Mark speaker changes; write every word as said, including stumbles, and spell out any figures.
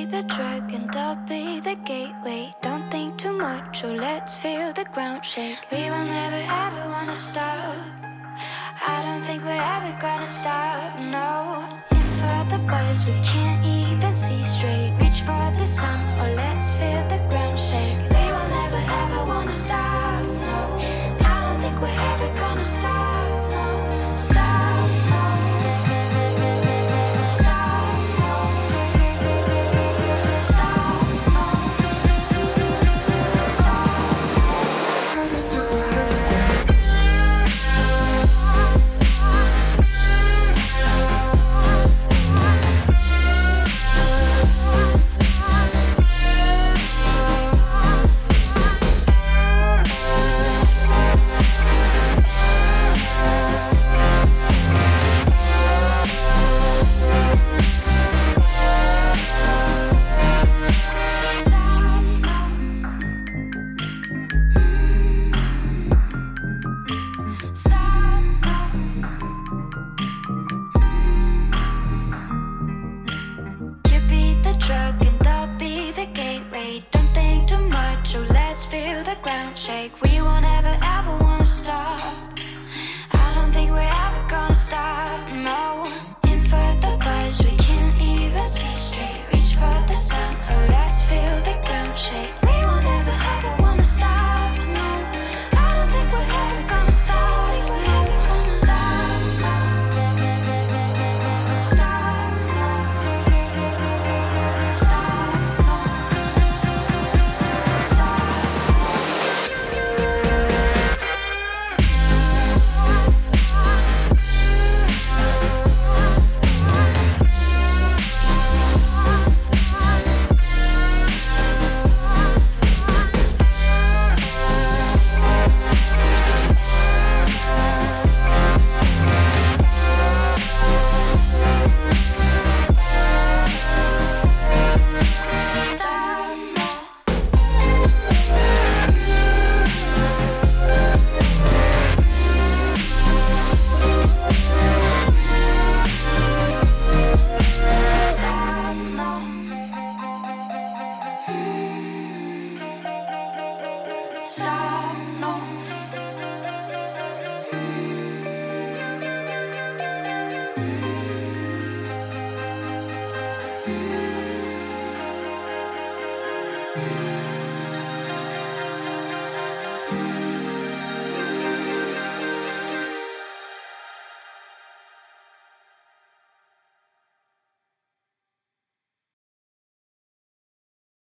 Speaker 1: be the drug and I'll be the gateway. Don't think too much, or let's feel the ground shake. We will never ever wanna stop. I don't think we're ever gonna stop, no. In for the buzz, we can't even see straight. Reach for the sun, or let's feel the ground shake. We will never ever wanna stop, no. I don't think we're ever gonna stop, no. Stop, no. Stop, no. Stop, no. Stop, no.